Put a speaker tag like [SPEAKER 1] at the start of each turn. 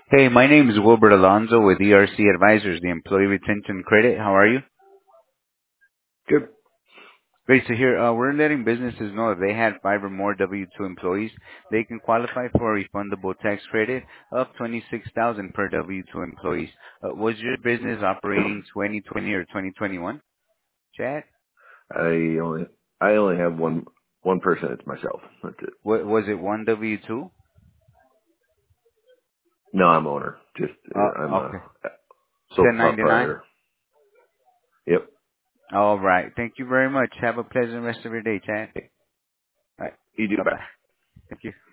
[SPEAKER 1] Hey, my name is Wilbert Alonzo with ERC Advisors, the Employee Retention Credit. How are you?
[SPEAKER 2] Good.
[SPEAKER 1] Great to hear. We're letting businesses know if they had 5 or more W-2 employees, they can qualify for a refundable tax credit of $26,000 per W-2 employees. Was your business operating 2020 or 2021, Chad?
[SPEAKER 2] I only I only have one person. It's myself. That's it.
[SPEAKER 1] Was it one W-2?
[SPEAKER 2] No, I'm owner. Just I'm a
[SPEAKER 1] Okay.
[SPEAKER 2] sole
[SPEAKER 1] 1099?
[SPEAKER 2] proprietor. Yep.
[SPEAKER 1] All right. Thank you very much. Have a pleasant rest of your day, Chad. All right.
[SPEAKER 2] You do. Bye.
[SPEAKER 1] Bye-bye. Thank you.